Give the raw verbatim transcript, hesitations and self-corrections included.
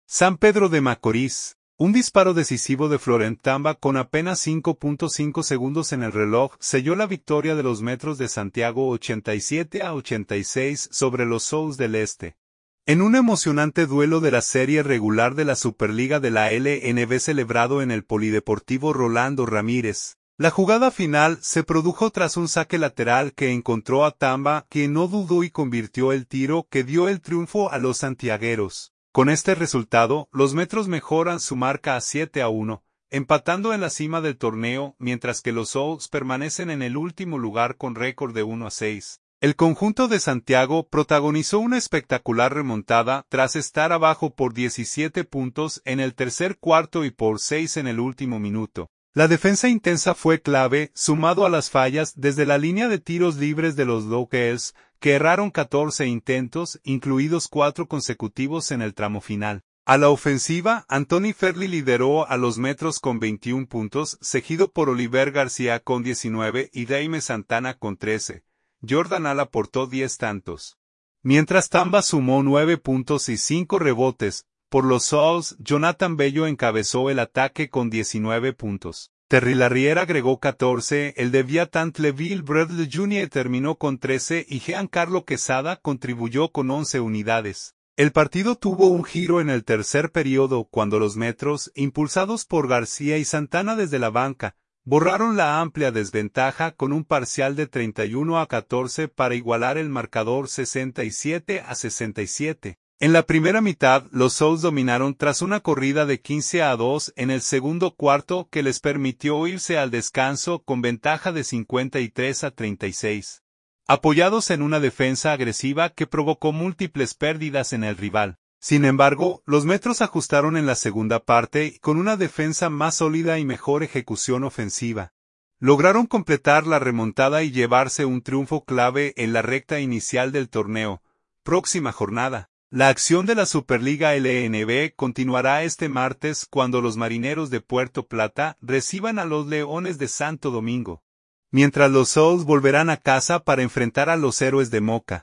San Pedro de Macorís. Un disparo decisivo de Florent Tamba con apenas cinco punto cinco segundos en el reloj selló la victoria de los Metros de Santiago ochenta y siete a ochenta y seis sobre los Soles del Este. En un emocionante duelo de la serie regular de la Superliga de la L N B celebrado en el Polideportivo Rolando Ramírez, la jugada final se produjo tras un saque lateral que encontró a Tamba, quien no dudó y convirtió el tiro que dio el triunfo a los santiagueros. Con este resultado, los Metros mejoran su marca a siete a uno, empatando en la cima del torneo, mientras que los Soles permanecen en el último lugar con récord de uno a seis. El conjunto de Santiago protagonizó una espectacular remontada tras estar abajo por diecisiete puntos en el tercer cuarto y por seis en el último minuto. La defensa intensa fue clave, sumado a las fallas desde la línea de tiros libres de los Locals, que erraron catorce intentos, incluidos cuatro consecutivos en el tramo final. A la ofensiva, Anthony Ferli lideró a los Metros con veintiún puntos, seguido por Oliver García con diecinueve y Jaime Santana con trece. Jordan Al aportó diez tantos. Mientras Tamba sumó nueve puntos y cinco rebotes, por los Soles, Jonathan Bello encabezó el ataque con diecinueve puntos. Terry Larrier agregó catorce, el de Viatant-Leville Bradley junior terminó con trece y Giancarlo Quesada contribuyó con once unidades. El partido tuvo un giro en el tercer periodo cuando los Metros, impulsados por García y Santana desde la banca, borraron la amplia desventaja con un parcial de treinta y uno a catorce para igualar el marcador sesenta y siete a sesenta y siete. En la primera mitad, los Soles dominaron tras una corrida de quince a dos en el segundo cuarto que les permitió irse al descanso con ventaja de cincuenta y tres a treinta y seis. Apoyados en una defensa agresiva que provocó múltiples pérdidas en el rival. Sin embargo, los Metros ajustaron en la segunda parte con una defensa más sólida y mejor ejecución ofensiva. Lograron completar la remontada y llevarse un triunfo clave en la recta inicial del torneo. Próxima jornada. La acción de la Superliga L N B continuará este martes cuando los Marineros de Puerto Plata reciban a los Leones de Santo Domingo, mientras los Soles volverán a casa para enfrentar a los Héroes de Moca.